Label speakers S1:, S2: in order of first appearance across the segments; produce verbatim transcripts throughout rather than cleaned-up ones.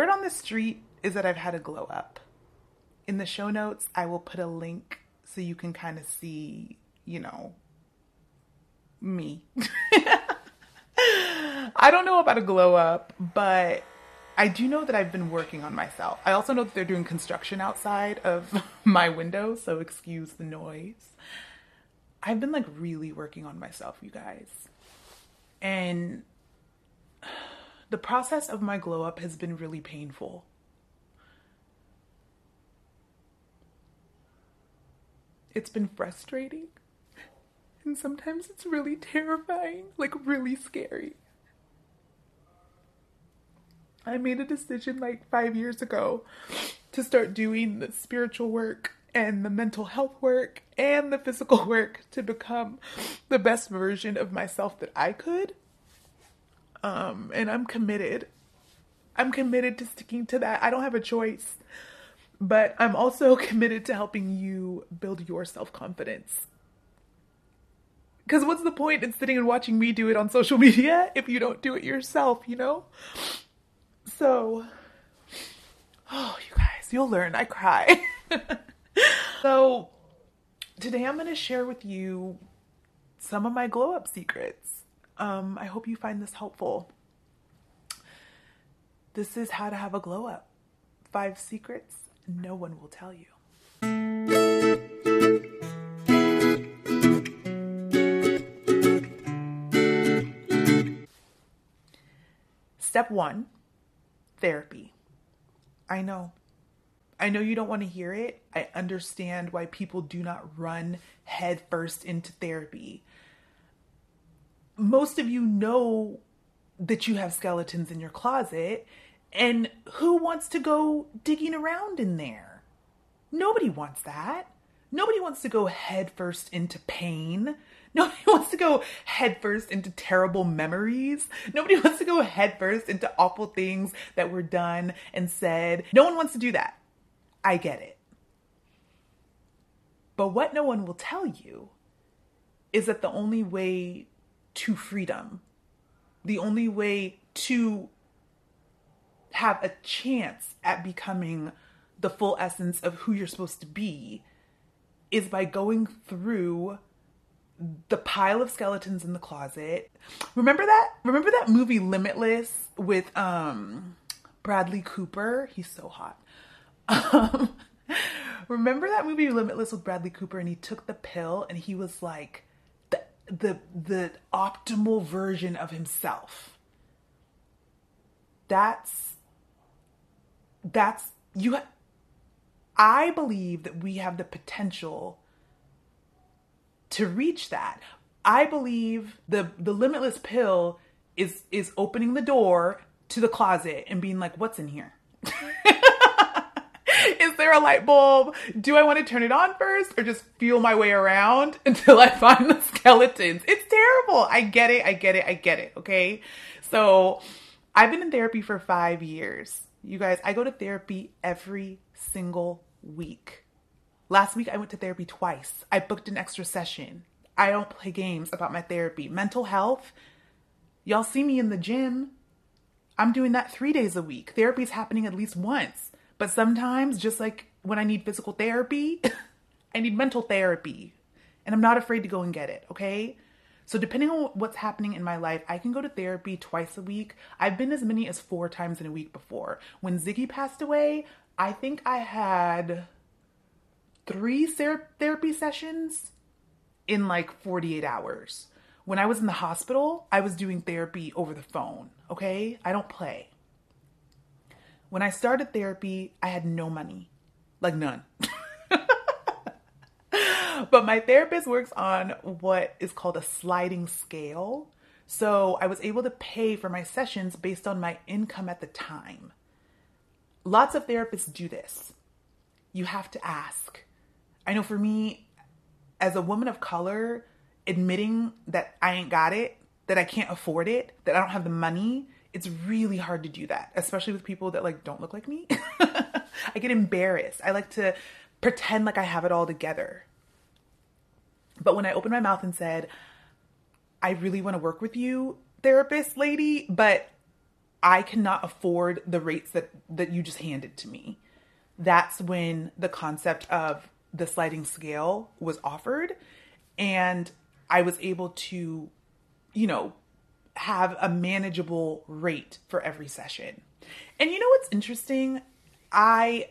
S1: word on the street is that I've had a glow up. In the show notes, I will put a link so you can kind of see, you know, me. I don't know about a glow up, but I do know that I've been working on myself. I also know that they're doing construction outside of my window, so excuse the noise. I've been like really working on myself, you guys. And the process of my glow up has been really painful. It's been frustrating. And sometimes it's really terrifying, like really scary. I made a decision like five years ago to start doing the spiritual work and the mental health work and the physical work to become the best version of myself that I could. Um, and I'm committed. I'm committed to sticking to that. I don't have a choice. But I'm also committed to helping you build your self-confidence. Because what's the point in sitting and watching me do it on social media if you don't do it yourself, you know? So, oh, you guys, you'll learn. I cry. So, today I'm going to share with you some of my glow up secrets. Um, I hope you find this helpful. This is how to have a glow up. Five secrets no one will tell you. Step one, therapy. I know. I know you don't want to hear it. I understand why people do not run headfirst into therapy. Most of you know that you have skeletons in your closet, and who wants to go digging around in there? Nobody wants that. Nobody wants to go headfirst into pain. Nobody wants to go headfirst into terrible memories. Nobody wants to go headfirst into awful things that were done and said. No one wants to do that. I get it. But what no one will tell you is that the only way to freedom, the only way to have a chance at becoming the full essence of who you're supposed to be is by going through the pile of skeletons in the closet. Remember that? Remember that movie Limitless with um, Bradley Cooper? He's so hot. Um, remember that movie Limitless with Bradley Cooper, and he took the pill and he was like the the the optimal version of himself. That's that's you. Ha- I believe that we have the potential to reach that. I believe the the limitless pill is is opening the door to the closet and being like, what's in here? Is there a light bulb? Do I want to turn it on first or just feel my way around until I find the skeletons? It's terrible. I get it. I get it. I get it. Okay. So I've been in therapy for five years. You guys, I go to therapy every single week. Last week I went to therapy twice. I booked an extra session. I don't play games about my therapy. Mental health. Y'all see me in the gym. I'm doing that three days a week. Therapy is happening at least once. But sometimes, just like when I need physical therapy, I need mental therapy. And I'm not afraid to go and get it, okay? So depending on what's happening in my life, I can go to therapy twice a week. I've been as many as four times in a week before. When Ziggy passed away, I think I had three therapy sessions in like forty-eight hours. When I was in the hospital, I was doing therapy over the phone, okay? I don't play. When I started therapy, I had no money, like none. But my therapist works on what is called a sliding scale. So I was able to pay for my sessions based on my income at the time. Lots of therapists do this. You have to ask. I know for me, as a woman of color, admitting that I ain't got it, that I can't afford it, that I don't have the money, it's really hard to do that, especially with people that like don't look like me. I get embarrassed. I like to pretend like I have it all together. But when I opened my mouth and said, I really want to work with you, therapist lady, but I cannot afford the rates that, that you just handed to me. That's when the concept of the sliding scale was offered. And I was able to, you know, have a manageable rate for every session. And you know what's interesting? I,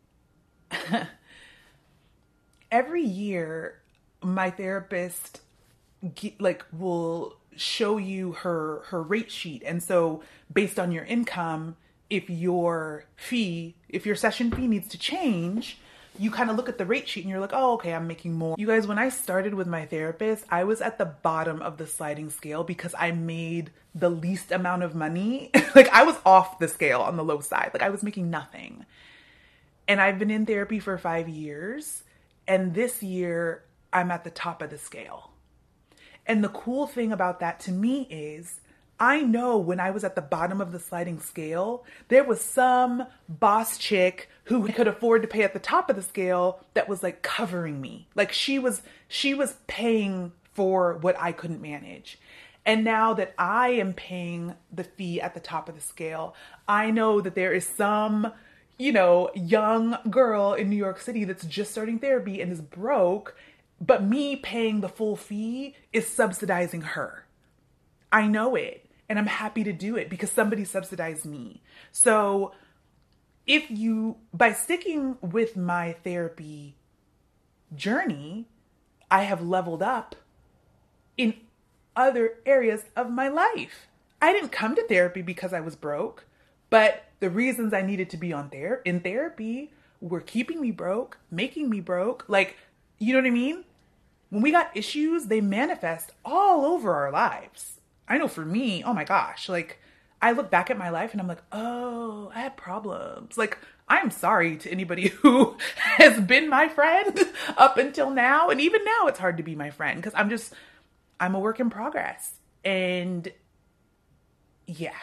S1: every year, my therapist like will show you her her rate sheet. And so based on your income, if your fee, if your session fee needs to change, you kind of look at the rate sheet and you're like, oh, okay, I'm making more. You guys, when I started with my therapist, I was at the bottom of the sliding scale because I made the least amount of money. Like I was off the scale on the low side. Like I was making nothing. And I've been in therapy for five years. And this year I'm at the top of the scale. And the cool thing about that to me is I know when I was at the bottom of the sliding scale, there was some boss chick who could afford to pay at the top of the scale that was like covering me. Like she was, she was paying for what I couldn't manage. And now that I am paying the fee at the top of the scale, I know that there is some, you know, young girl in New York City that's just starting therapy and is broke, but me paying the full fee is subsidizing her. I know it, and I'm happy to do it because somebody subsidized me. So if you, by sticking with my therapy journey, I have leveled up in other areas of my life. I didn't come to therapy because I was broke, but the reasons I needed to be on there in therapy were keeping me broke, making me broke. Like, you know what I mean? When we got issues, they manifest all over our lives. I know for me, oh my gosh, like I look back at my life and I'm like, oh, I had problems. Like, I'm sorry to anybody who has been my friend up until now. And even now it's hard to be my friend because I'm just, I'm a work in progress. And yeah.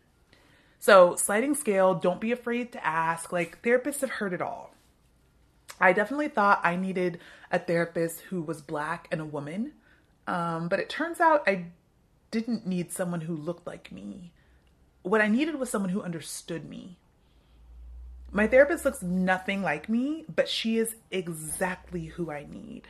S1: So sliding scale, don't be afraid to ask. Like therapists have heard it all. I definitely thought I needed a therapist who was Black and a woman. Um, but it turns out I didn't need someone who looked like me. What I needed was someone who understood me. My therapist looks nothing like me, but she is exactly who I need.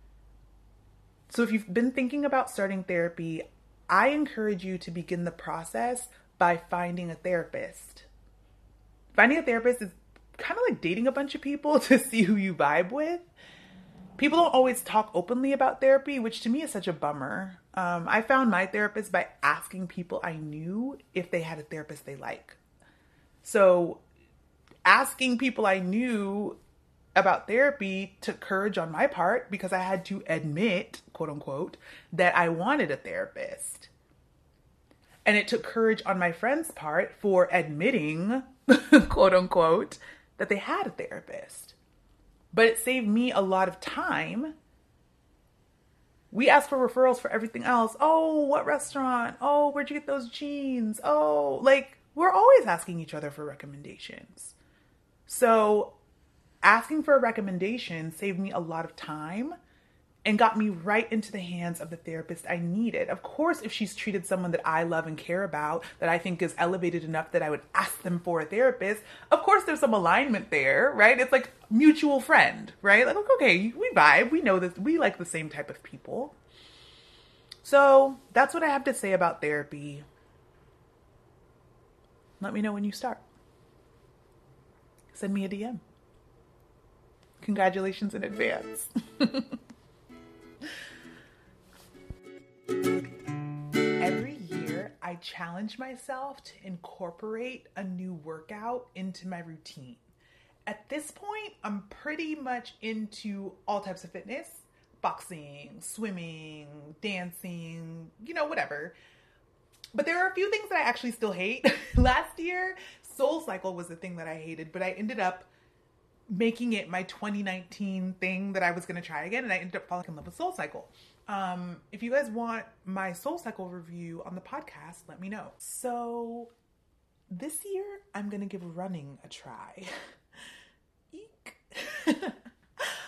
S1: So if you've been thinking about starting therapy, I encourage you to begin the process by finding a therapist. Finding a therapist is kind of like dating a bunch of people to see who you vibe with. People don't always talk openly about therapy, which to me is such a bummer. Um, I found my therapist by asking people I knew if they had a therapist they like. So asking people I knew about therapy took courage on my part because I had to admit, quote unquote, that I wanted a therapist. And it took courage on my friend's part for admitting, quote unquote, that they had a therapist. But it saved me a lot of time. We ask for referrals for everything else. Oh, what restaurant? Oh, where'd you get those jeans? Oh, like we're always asking each other for recommendations. So asking for a recommendation saved me a lot of time and got me right into the hands of the therapist I needed. Of course, if she's treated someone that I love and care about, that I think is elevated enough that I would ask them for a therapist, of course there's some alignment there, right? It's like mutual friend, right? Like, okay, we vibe, we know that we like the same type of people. So that's what I have to say about therapy. Let me know when you start. Send me a D M. Congratulations in advance. Every year, I challenge myself to incorporate a new workout into my routine. At this point, I'm pretty much into all types of fitness, boxing, swimming, dancing, you know, whatever. But there are a few things that I actually still hate. Last year, SoulCycle was the thing that I hated, but I ended up making it my twenty nineteen thing that I was going to try again, and I ended up falling in love with SoulCycle. Um, if you guys want my SoulCycle review on the podcast, let me know. So this year, I'm going to give running a try. Eek.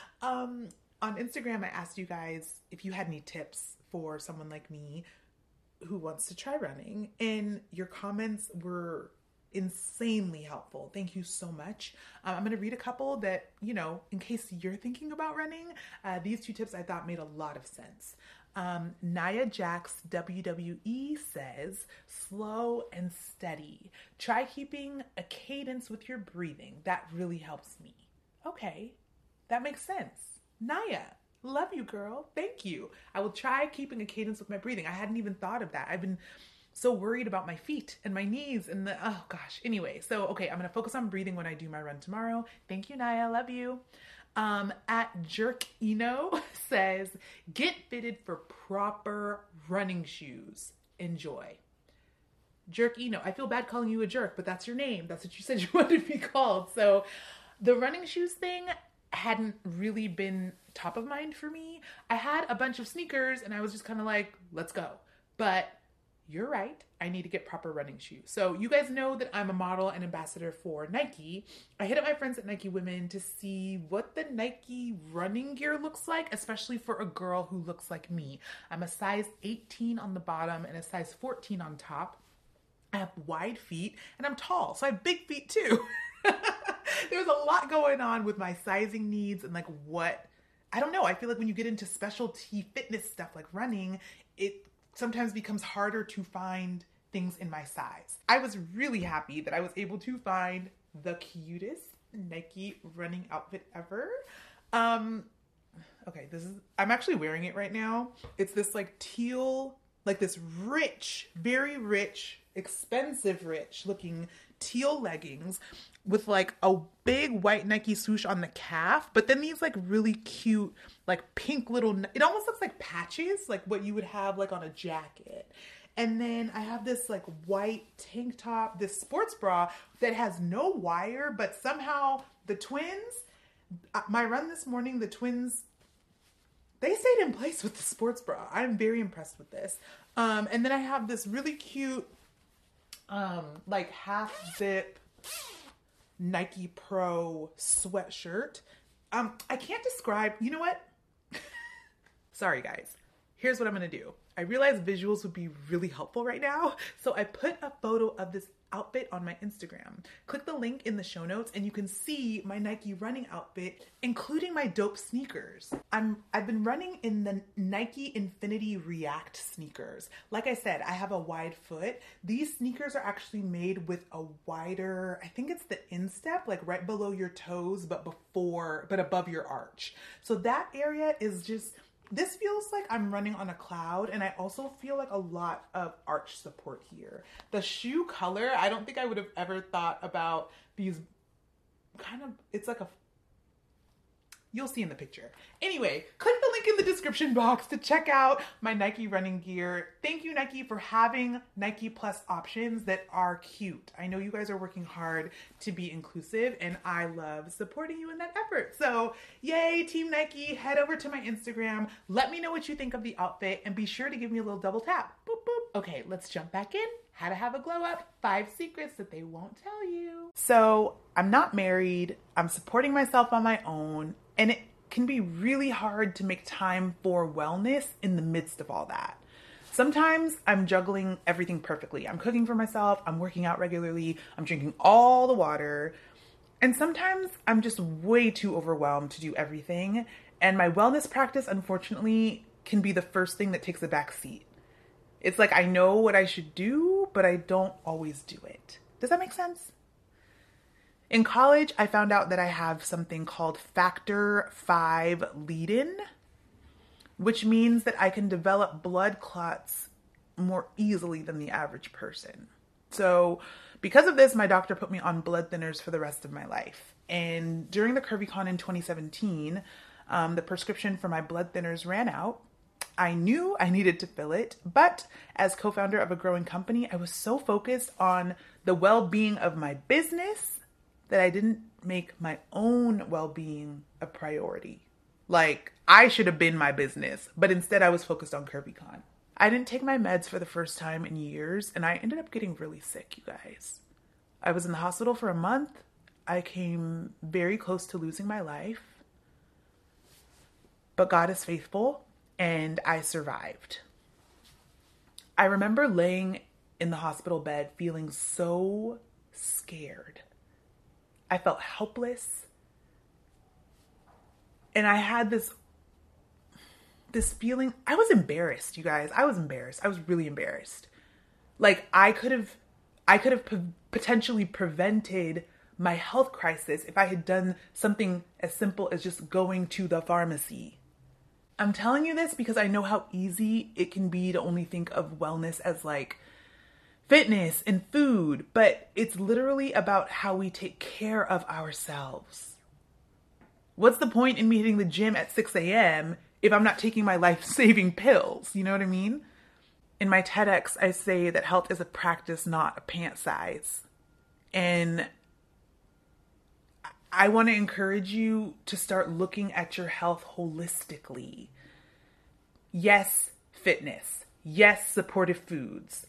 S1: um, on Instagram, I asked you guys if you had any tips for someone like me who wants to try running, and your comments were insanely helpful. Thank you so much. Um, I'm going to read a couple that, you know, in case you're thinking about running, uh, these two tips I thought made a lot of sense. Um, Nia Jax W W E says, slow and steady. Try keeping a cadence with your breathing. That really helps me. Okay, that makes sense. Nia, love you, girl. Thank you. I will try keeping a cadence with my breathing. I hadn't even thought of that. I've been so worried about my feet and my knees and the, oh gosh. Anyway, so, okay, I'm going to focus on breathing when I do my run tomorrow. Thank you, Nia. Love you. Um, at Jerk Eno says, get fitted for proper running shoes. Enjoy. Jerk Eno. I feel bad calling you a jerk, but that's your name. That's what you said you wanted to be called. So the running shoes thing hadn't really been top of mind for me. I had a bunch of sneakers and I was just kind of like, let's go. But you're right. I need to get proper running shoes. So you guys know that I'm a model and ambassador for Nike. I hit up my friends at Nike Women to see what the Nike running gear looks like, especially for a girl who looks like me. I'm a size eighteen on the bottom and a size fourteen on top. I have wide feet and I'm tall, so I have big feet too. There's a lot going on with my sizing needs and like what, I don't know. I feel like when you get into specialty fitness stuff like running, it sometimes becomes harder to find things in my size. I was really happy that I was able to find the cutest Nike running outfit ever. Um, okay, this is, I'm actually wearing it right now. It's this like teal, like this rich, very rich, expensive rich looking teal leggings with like a big white Nike swoosh on the calf, but then these like really cute, like pink little, it almost looks like patches, like what you would have like on a jacket. And then I have this like white tank top, this sports bra that has no wire, but somehow the twins, my run this morning, the twins, they stayed in place with the sports bra. I'm very impressed with this. Um, and then I have this really cute, um, like half zip Nike Pro sweatshirt. Um, I can't describe, you know what? Sorry guys. Here's what I'm going to do. I realize visuals would be really helpful right now. So I put a photo of this outfit on my Instagram. Click the link in the show notes and you can see my Nike running outfit, including my dope sneakers. I'm, I've been running in the Nike Infinity React sneakers. Like I said, I have a wide foot. These sneakers are actually made with a wider, I think it's the instep, like right below your toes, but before, but above your arch. So that area is just, this feels like I'm running on a cloud, and I also feel like a lot of arch support here. The shoe color, I don't think I would have ever thought about these kind of, it's like a, you'll see in the picture. Anyway, click the link in the description box to check out my Nike running gear. Thank you, Nike, for having Nike Plus options that are cute. I know you guys are working hard to be inclusive, and I love supporting you in that effort. So yay, Team Nike, head over to my Instagram. Let me know what you think of the outfit, and be sure to give me a little double tap. Boop, boop. Okay, let's jump back in. How to have a glow up, five secrets that they won't tell you. So I'm not married. I'm supporting myself on my own. And it can be really hard to make time for wellness in the midst of all that. Sometimes I'm juggling everything perfectly. I'm cooking for myself. I'm working out regularly. I'm drinking all the water. And sometimes I'm just way too overwhelmed to do everything. And my wellness practice, unfortunately, can be the first thing that takes a back seat. It's like I know what I should do, but I don't always do it. Does that make sense? In college, I found out that I have something called factor five lead-in, which means that I can develop blood clots more easily than the average person. So because of this, my doctor put me on blood thinners for the rest of my life. And during the CurvyCon in twenty seventeen, um, the prescription for my blood thinners ran out. I knew I needed to fill it, but as co-founder of a growing company, I was so focused on the well-being of my business that I didn't make my own well-being a priority. Like, I should have been my business, but instead I was focused on CurvyCon. I didn't take my meds for the first time in years, and I ended up getting really sick, you guys. I was in the hospital for a month. I came very close to losing my life. But God is faithful, and I survived. I remember laying in the hospital bed feeling so scared. I felt helpless. And I had this this feeling, I was embarrassed, you guys. I was embarrassed. I was really embarrassed. Like I could have I could have p- potentially prevented my health crisis if I had done something as simple as just going to the pharmacy. I'm telling you this because I know how easy it can be to only think of wellness as like fitness and food, but it's literally about how we take care of ourselves. What's the point in me hitting the gym at six a.m. if I'm not taking my life-saving pills? You know what I mean? In my TEDx, I say that health is a practice, not a pant size. And I want to encourage you to start looking at your health holistically. Yes, fitness. Yes, supportive foods.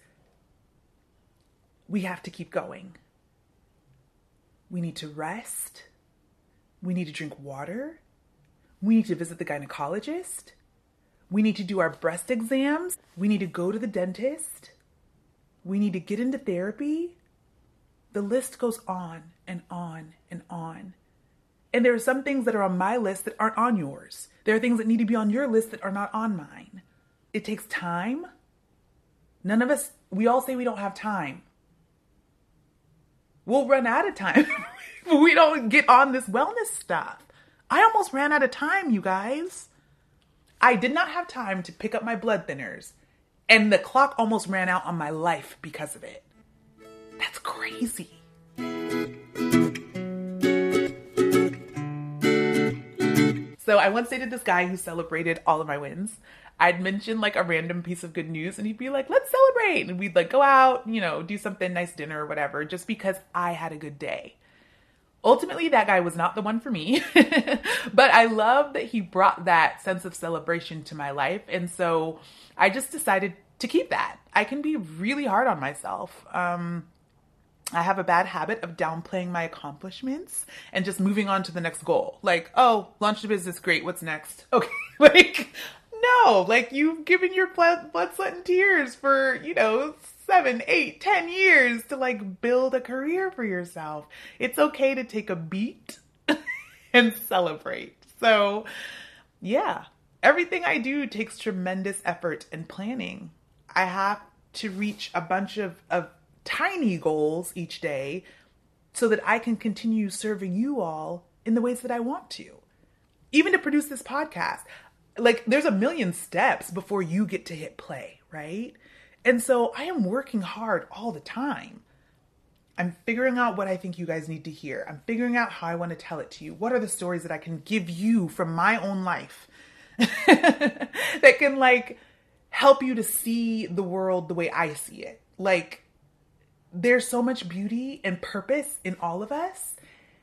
S1: We have to keep going. We need to rest. We need to drink water. We need to visit the gynecologist. We need to do our breast exams. We need to go to the dentist. We need to get into therapy. The list goes on and on and on. And there are some things that are on my list that aren't on yours. There are things that need to be on your list that are not on mine. It takes time. None of us, we all say we don't have time. We'll run out of time if we don't get on this wellness stuff. I almost ran out of time, you guys. I did not have time to pick up my blood thinners, and the clock almost ran out on my life because of it. That's crazy. So I once dated this guy who celebrated all of my wins. I'd mention like a random piece of good news and he'd be like, let's celebrate. And we'd like go out, you know, do something, nice dinner or whatever, just because I had a good day. Ultimately, that guy was not the one for me, but I love that he brought that sense of celebration to my life. And so I just decided to keep that. I can be really hard on myself. Um, I have a bad habit of downplaying my accomplishments and just moving on to the next goal. Like, oh, launched a business, great, what's next? Okay, like, no, like you've given your blood, blood, sweat, and tears for, you know, seven, eight, ten years to like build a career for yourself. It's okay to take a beat and celebrate. So yeah, everything I do takes tremendous effort and planning. I have to reach a bunch of, of tiny goals each day so that I can continue serving you all in the ways that I want to. Even to produce this podcast, like there's a million steps before you get to hit play, right? And so I am working hard all the time. I'm figuring out what I think you guys need to hear. I'm figuring out how I want to tell it to you. What are the stories that I can give you from my own life that can like help you to see the world the way I see it? Like there's so much beauty and purpose in all of us.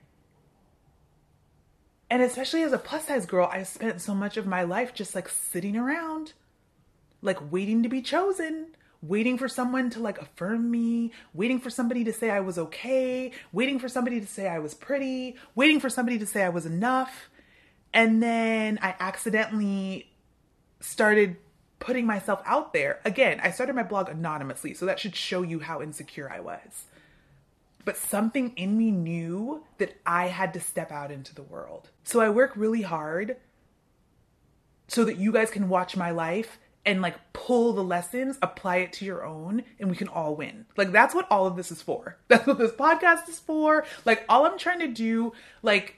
S1: And especially as a plus size girl, I spent so much of my life just like sitting around, like waiting to be chosen, waiting for someone to like affirm me, waiting for somebody to say I was okay, waiting for somebody to say I was pretty, waiting for somebody to say I was enough. And then I accidentally started putting myself out there. Again, I started my blog anonymously, so that should show you how insecure I was. But something in me knew that I had to step out into the world. So I work really hard so that you guys can watch my life and like pull the lessons, apply it to your own, and we can all win. Like that's what all of this is for. That's what this podcast is for. Like all I'm trying to do, like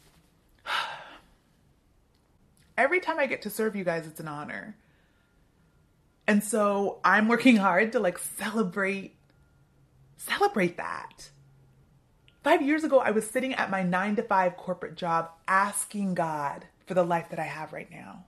S1: every time I get to serve you guys, it's an honor. And so I'm working hard to like celebrate, celebrate that. Five years ago, I was sitting at my nine to five corporate job asking God for the life that I have right now.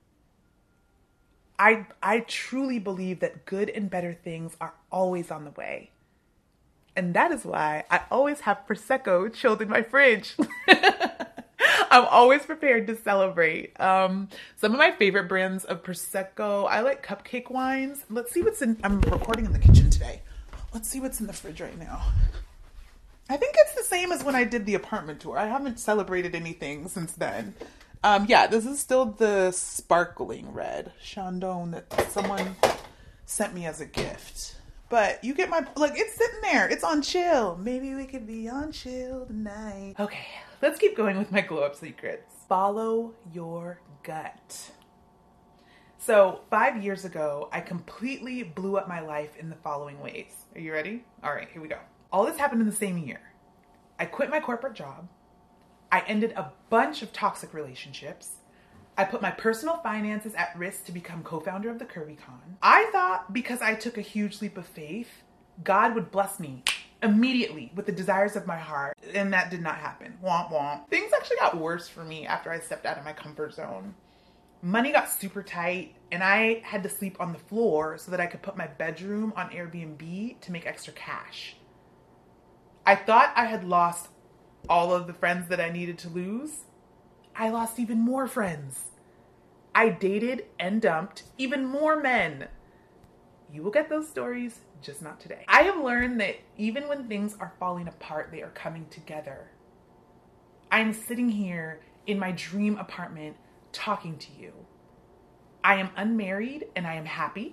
S1: I, I truly believe that good and better things are always on the way. And that is why I always have Prosecco chilled in my fridge. I'm always prepared to celebrate. Um, some of my favorite brands of Prosecco, I like cupcake wines. Let's see what's in, I'm recording in the kitchen today. Let's see what's in the fridge right now. I think it's the same as when I did the apartment tour. I haven't celebrated anything since then. Um, yeah, this is still the sparkling red Chandon that someone sent me as a gift. But you get my, like, it's sitting there. It's on chill. Maybe we could be on chill tonight. Okay, let's keep going with my glow up secrets. Follow your gut. So five years ago, I completely blew up my life in the following ways. Are you ready? All right, here we go. All this happened in the same year. I quit my corporate job. I ended a bunch of toxic relationships. I put my personal finances at risk to become co-founder of the CurvyCon. I thought because I took a huge leap of faith, God would bless me immediately with the desires of my heart. And that did not happen. Womp womp. Things actually got worse for me after I stepped out of my comfort zone. Money got super tight and I had to sleep on the floor so that I could put my bedroom on Airbnb to make extra cash. I thought I had lost all of the friends that I needed to lose. I lost even more friends. I dated and dumped even more men. You will get those stories, just not today. I have learned that even when things are falling apart, they are coming together. I'm sitting here in my dream apartment talking to you. I am unmarried and I am happy.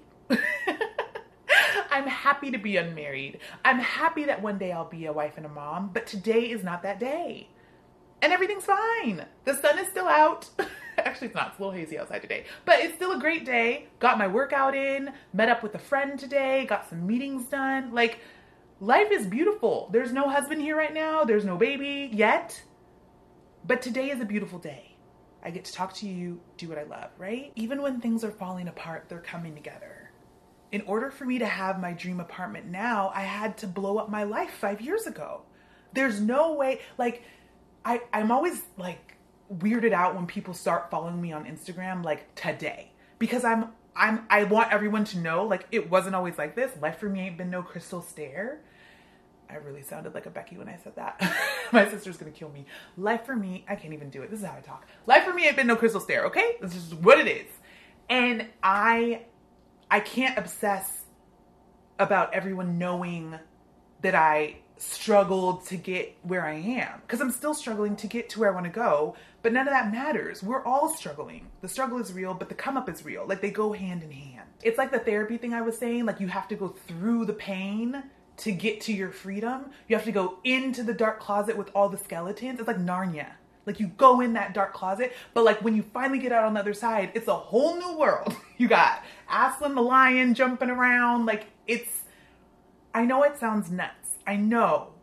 S1: I'm happy to be unmarried. I'm happy that one day I'll be a wife and a mom, but today is not that day. And everything's fine. The sun is still out. Actually, it's not. It's a little hazy outside today. But it's still a great day. Got my workout in. Met up with a friend today. Got some meetings done. Like, life is beautiful. There's no husband here right now. There's no baby yet. But today is a beautiful day. I get to talk to you, do what I love, right? Even when things are falling apart, they're coming together. In order for me to have my dream apartment now, I had to blow up my life five years ago. There's no way, like... I, I'm always like weirded out when people start following me on Instagram like today because I'm I'm I want everyone to know like it wasn't always like this. Life for me ain't been no crystal stair. I really sounded like a Becky when I said that. My sister's gonna kill me. Life for me, I can't even do it. This is how I talk. Life for me ain't been no crystal stair, okay? This is what it is. And I I can't obsess about everyone knowing that I struggled to get where I am because I'm still struggling to get to where I want to go, but none of that matters. We're all struggling. The struggle is real, but the come up is real. Like they go hand in hand. It's like the therapy thing I was saying, like you have to go through the pain to get to your freedom. You have to go into the dark closet with all the skeletons. It's like Narnia. Like you go in that dark closet, but like when you finally get out on the other side, it's a whole new world. You got Aslan the lion jumping around. Like it's, I know it sounds nuts. I know.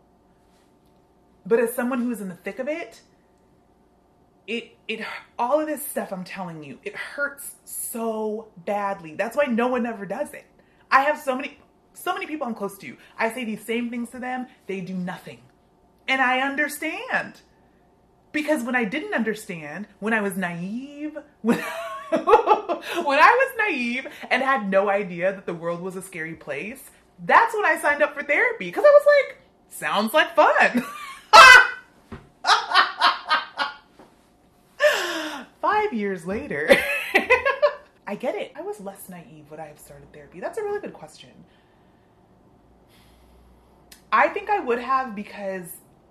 S1: But as someone who's in the thick of it, it, it, all of this stuff I'm telling you, it hurts so badly. That's why no one ever does it. I have so many, so many people I'm close to. I say these same things to them. They do nothing. And I understand. Because when I didn't understand, when I was naive, when, when I was naive and had no idea that the world was a scary place, that's when I signed up for therapy because I was like, sounds like fun. Five years later, I get it. I was less naive when I have started therapy. That's a really good question. I think I would have because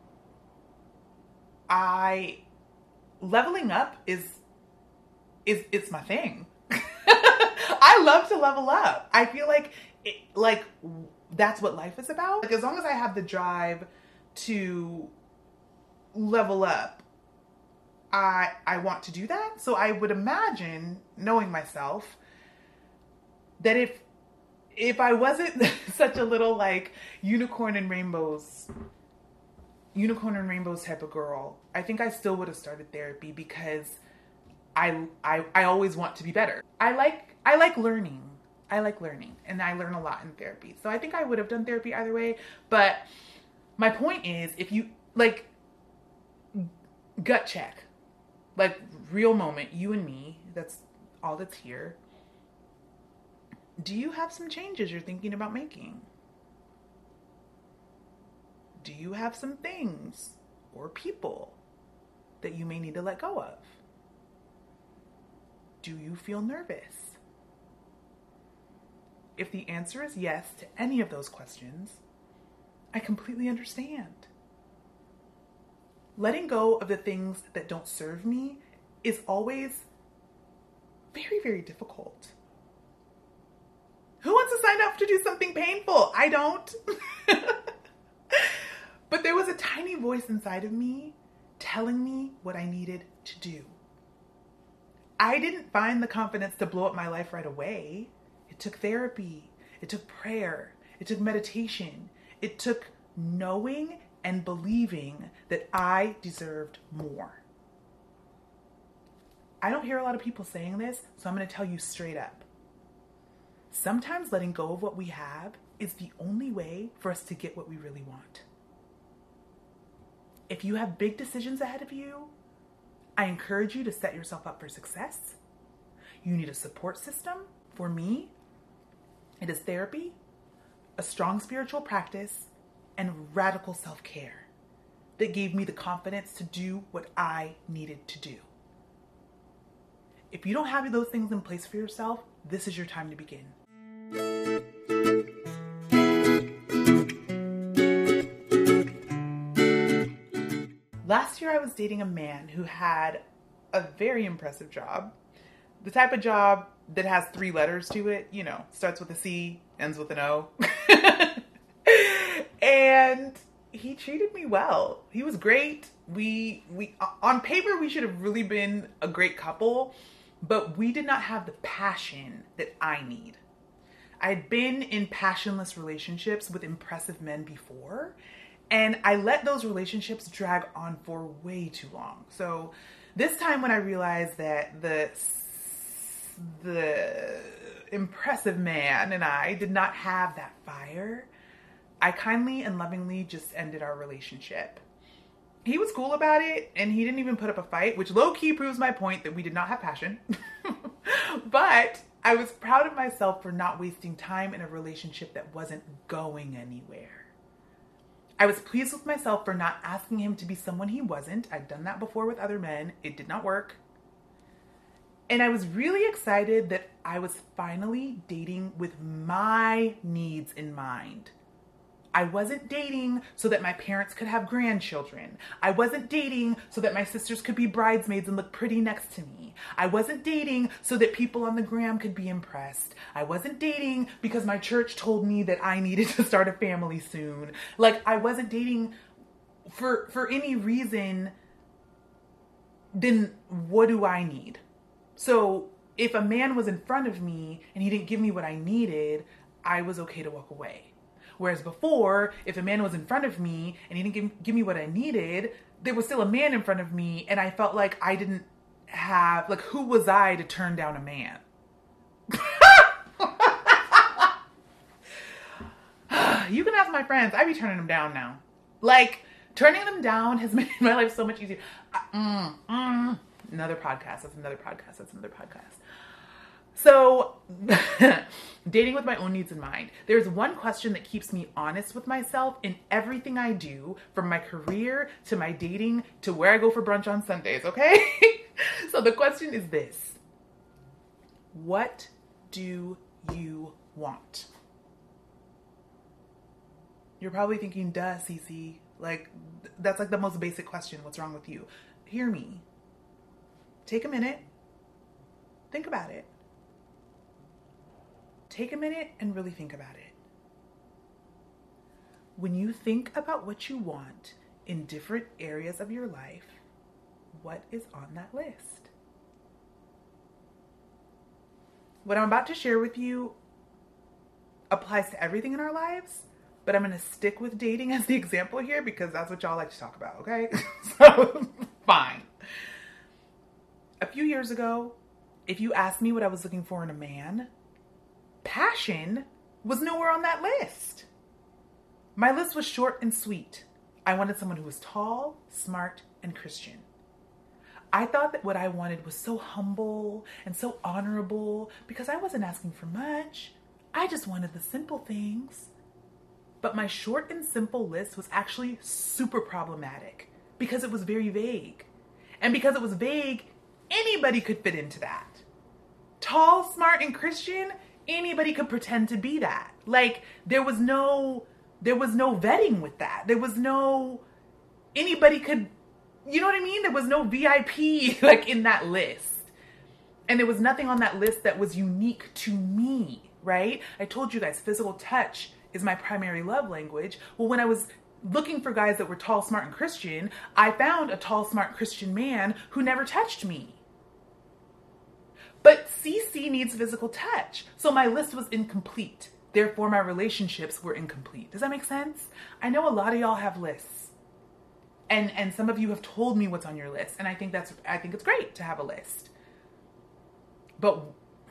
S1: I, leveling up is, is, it's my thing. I love to level up. I feel like It, like that's what life is about. Like as long as I have the drive to level up, I I want to do that. So I would imagine, knowing myself, that if if I wasn't such a little like unicorn and rainbows, unicorn and rainbows type of girl, I think I still would have started therapy because I I I always want to be better. I like I like learning. I like learning and I learn a lot in therapy. So I think I would have done therapy either way. But my point is, if you like gut check, like real moment, you and me, that's all that's here. Do you have some changes you're thinking about making? Do you have some things or people that you may need to let go of? Do you feel nervous? If the answer is yes to any of those questions, I completely understand. Letting go of the things that don't serve me is always very, very difficult. Who wants to sign up to do something painful? I don't. But there was a tiny voice inside of me telling me what I needed to do. I didn't find the confidence to blow up my life right away. It took therapy. It took prayer. It took meditation. It took knowing and believing that I deserved more. I don't hear a lot of people saying this, so I'm going to tell you straight up. Sometimes letting go of what we have is the only way for us to get what we really want. If you have big decisions ahead of you, I encourage you to set yourself up for success. You need a support system. For me, it is therapy, a strong spiritual practice, and radical self-care that gave me the confidence to do what I needed to do. If you don't have those things in place for yourself, this is your time to begin. Last year I was dating a man who had a very impressive job. The type of job that has three letters to it, you know, starts with a C, ends with an O. And he treated me well. He was great. We, we, on paper, we should have really been a great couple, but we did not have the passion that I need. I had been in passionless relationships with impressive men before, and I let those relationships drag on for way too long. So this time when I realized that the, the impressive man and I did not have that fire, I kindly and lovingly just ended our relationship. He was cool about it, and he didn't even put up a fight, which low-key proves my point that we did not have passion. But I was proud of myself for not wasting time in a relationship that wasn't going anywhere. I was pleased with myself for not asking him to be someone he wasn't. I'd done that before with other men. It did not work. And I was really excited that I was finally dating with my needs in mind. I wasn't dating so that my parents could have grandchildren. I wasn't dating so that my sisters could be bridesmaids and look pretty next to me. I wasn't dating so that people on the gram could be impressed. I wasn't dating because my church told me that I needed to start a family soon. Like, I wasn't dating for, for any reason. Then what do I need? So if a man was in front of me and he didn't give me what I needed, I was okay to walk away. Whereas before, if a man was in front of me and he didn't give, give me what I needed, there was still a man in front of me, and I felt like I didn't have, like, who was I to turn down a man? You can ask my friends. I be turning them down now. Like, turning them down has made my life so much easier. Mm, mm. Another podcast. That's another podcast. That's another podcast. So, dating with my own needs in mind. There's one question that keeps me honest with myself in everything I do, from my career to my dating to where I go for brunch on Sundays, okay? So the question is this: what do you want? You're probably thinking, duh, Cece. Like, that's like the most basic question. What's wrong with you? Hear me. Take a minute. Think about it. Take a minute and really think about it. When you think about what you want in different areas of your life, what is on that list? What I'm about to share with you applies to everything in our lives, but I'm going to stick with dating as the example here because that's what y'all like to talk about, okay? So, fine. A few years ago, if you asked me what I was looking for in a man, passion was nowhere on that list. My list was short and sweet. I wanted someone who was tall, smart, and Christian. I thought that what I wanted was so humble and so honorable because I wasn't asking for much. I just wanted the simple things. But my short and simple list was actually super problematic because it was very vague. And because it was vague, anybody could fit into that. Tall, smart, and Christian, anybody could pretend to be that. Like, there was no, there was no vetting with that. There was no, anybody could, you know what I mean? There was no V I P, like, in that list. And there was nothing on that list that was unique to me. right? I told you guys physical touch is my primary love language. Well, when I was looking for guys that were tall, smart, and Christian, I found a tall, smart Christian man who never touched me. But Cece needs physical touch. So my list was incomplete. Therefore, my relationships were incomplete. Does that make sense? I know a lot of y'all have lists. And and some of you have told me what's on your list. And I think that's I think it's great to have a list. But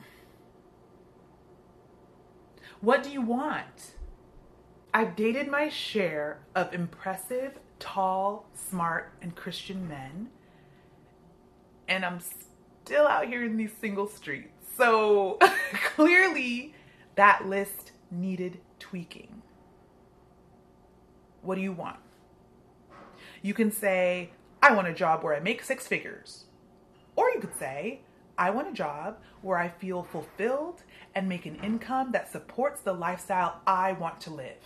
S1: what do you want? I've dated my share of impressive, tall, smart, and Christian men. And I'm still out here in these single streets. So clearly that list needed tweaking. What do you want? You can say, I want a job where I make six figures. Or you could say, I want a job where I feel fulfilled and make an income that supports the lifestyle I want to live.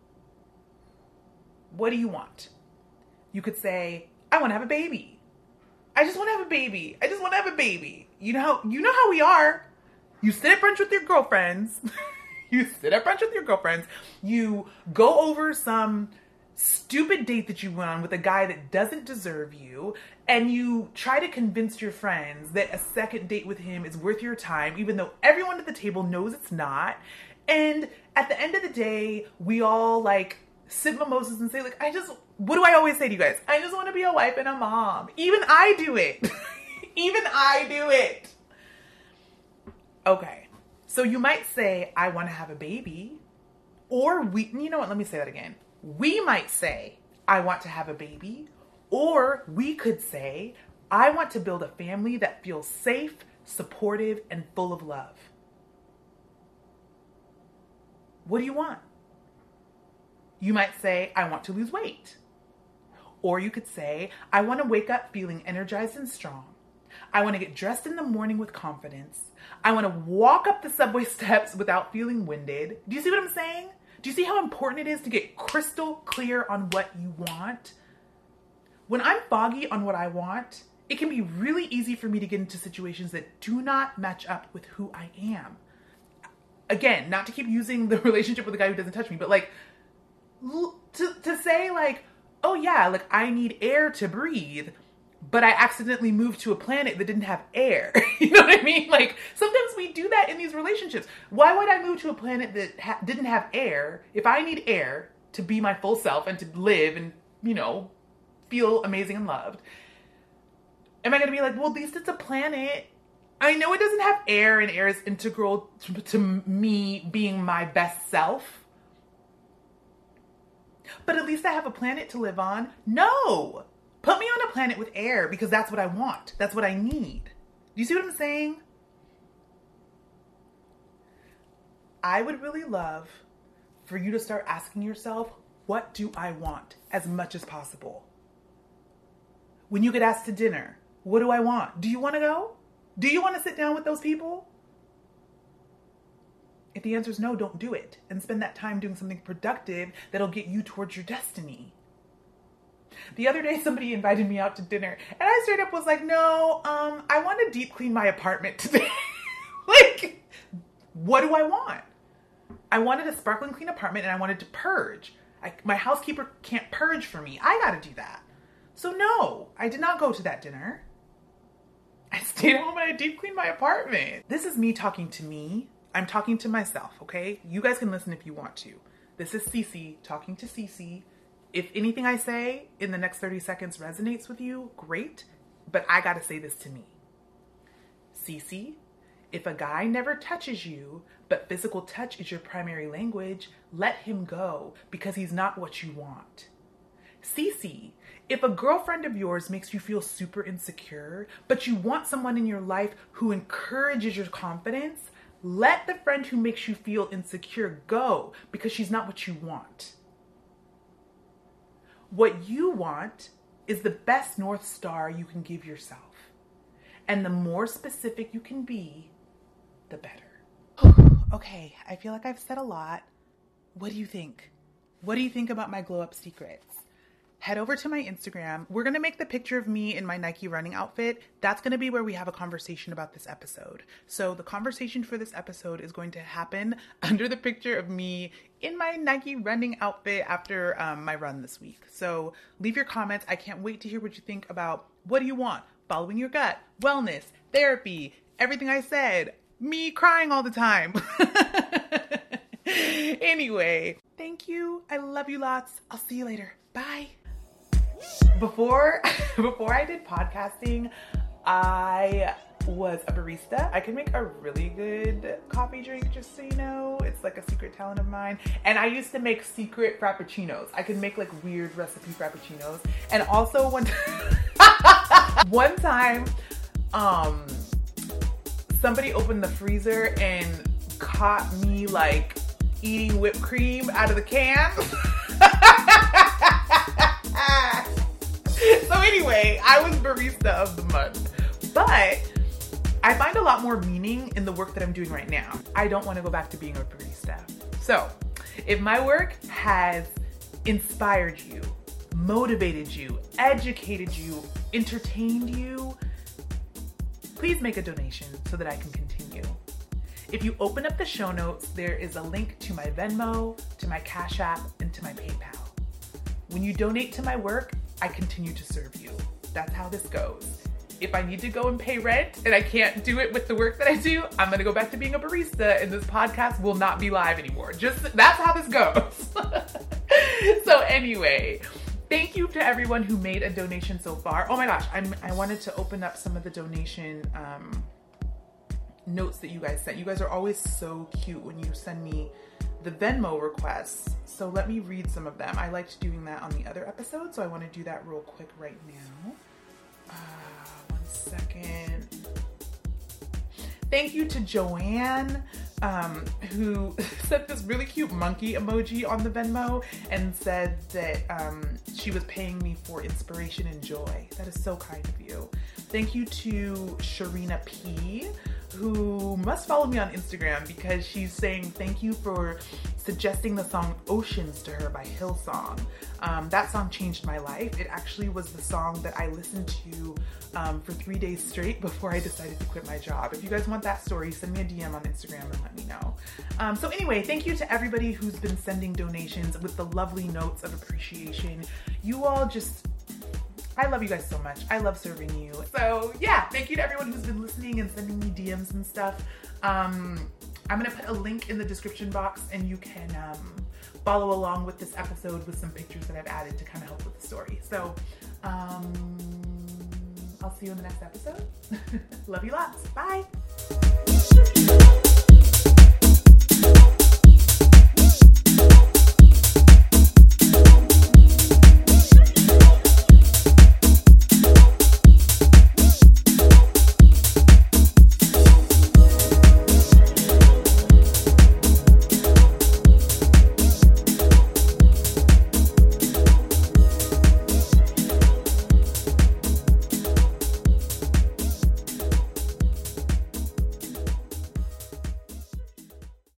S1: What do you want? You could say, I want to have a baby. I just want to have a baby. I just want to have a baby. You know how, you know how we are. You sit at brunch with your girlfriends. You sit at brunch with your girlfriends. You go over some stupid date that you went on with a guy that doesn't deserve you, and you try to convince your friends that a second date with him is worth your time, even though everyone at the table knows it's not. And at the end of the day, we all like sip mimosas and say like, I just, what do I always say to you guys? I just want to be a wife and a mom. Even I do it. Even I do it. Okay. So you might say, I want to have a baby. Or we, you know what? Let me say that again. We might say, I want to have a baby. Or we could say, I want to build a family that feels safe, supportive, and full of love. What do you want? You might say, I want to lose weight. Or you could say, I want to wake up feeling energized and strong. I want to get dressed in the morning with confidence. I want to walk up the subway steps without feeling winded. Do you see what I'm saying? Do you see how important it is to get crystal clear on what you want? When I'm foggy on what I want, it can be really easy for me to get into situations that do not match up with who I am. Again, not to keep using the relationship with the guy who doesn't touch me, but like, to, to say like, oh yeah, like I need air to breathe, but I accidentally moved to a planet that didn't have air. You know what I mean? Like sometimes we do that in these relationships. Why would I move to a planet that ha- didn't have air if I need air to be my full self and to live and, you know, feel amazing and loved? Am I going to be like, well, at least it's a planet. I know it doesn't have air, and air is integral to, to me being my best self. But at least I have a planet to live on. No! Put me on a planet with air because that's what I want. That's what I need. Do you see what I'm saying? I would really love for you to start asking yourself, what do I want, as much as possible? When you get asked to dinner, what do I want? Do you want to go? Do you want to sit down with those people? If the answer is no, don't do it. And spend that time doing something productive that'll get you towards your destiny. The other day, somebody invited me out to dinner, and I straight up was like, no, um, I want to deep clean my apartment today. Like, what do I want? I wanted a sparkling clean apartment, and I wanted to purge. I, my housekeeper can't purge for me. I got to do that. So no, I did not go to that dinner. I stayed home and I deep cleaned my apartment. This is me talking to me. I'm talking to myself, okay? You guys can listen if you want to. This is Cece talking to Cece. If anything I say in the next thirty seconds resonates with you, great. But I gotta say this to me. Cece, if a guy never touches you, but physical touch is your primary language, let him go because he's not what you want. Cece, if a girlfriend of yours makes you feel super insecure, but you want someone in your life who encourages your confidence, let the friend who makes you feel insecure go because she's not what you want. What you want is the best North Star you can give yourself. And the more specific you can be, the better. Okay, I feel like I've said a lot. What do you think? What do you think about my glow up secrets? head over to my Instagram. We're going to make the picture of me in my Nike running outfit. That's going to be where we have a conversation about this episode. So the conversation for this episode is going to happen under the picture of me in my Nike running outfit after um, my run this week. So leave your comments. I can't wait to hear what you think about what do you want? Following your gut, wellness, therapy, everything I said, me crying all the time. Anyway, thank you. I love you lots. I'll see you later. Bye. Before, before I did podcasting, I was a barista. I can make a really good coffee drink, just so you know. It's like a secret talent of mine. And I used to make secret frappuccinos. I could make like weird recipe frappuccinos. And also one time, one time, um, somebody opened the freezer and caught me like eating whipped cream out of the can. So anyway, I was barista of the month. But I find a lot more meaning in the work that I'm doing right now. I don't want to go back to being a barista. So if my work has inspired you, motivated you, educated you, entertained you, please make a donation so that I can continue. If you open up the show notes, there is a link to my Venmo, to my Cash App, and to my PayPal. When you donate to my work, I continue to serve you. That's how this goes. If I need to go and pay rent and I can't do it with the work that I do, I'm gonna go back to being a barista and this podcast will not be live anymore. Just, that's how this goes. So anyway, thank you to everyone who made a donation so far. Oh my gosh, I'm, I wanted to open up some of the donation um, notes that you guys sent. You guys are always so cute when you send me the Venmo requests. So let me read some of them. I liked doing that on the other episode, so I want to do that real quick right now. Uh, one second. Thank you to Joanne, um, who sent this really cute monkey emoji on the Venmo and said that um, she was paying me for inspiration and joy. That is so kind of you. Thank you to Sharina P, who must follow me on Instagram because she's saying thank you for suggesting the song Oceans to her by Hillsong. Um, that song changed my life. It actually was the song that I listened to um, for three days straight before I decided to quit my job. If you guys want that story, send me a D M on Instagram and let me know. Um, so anyway, thank you to everybody who's been sending donations with the lovely notes of appreciation. You all just... I love you guys so much. I love serving you. So yeah, thank you to everyone who's been listening and sending me D Ms and stuff. Um, I'm gonna put a link in the description box and you can um, follow along with this episode with some pictures that I've added to kind of help with the story. So um, I'll see you in the next episode. Love you lots. Bye.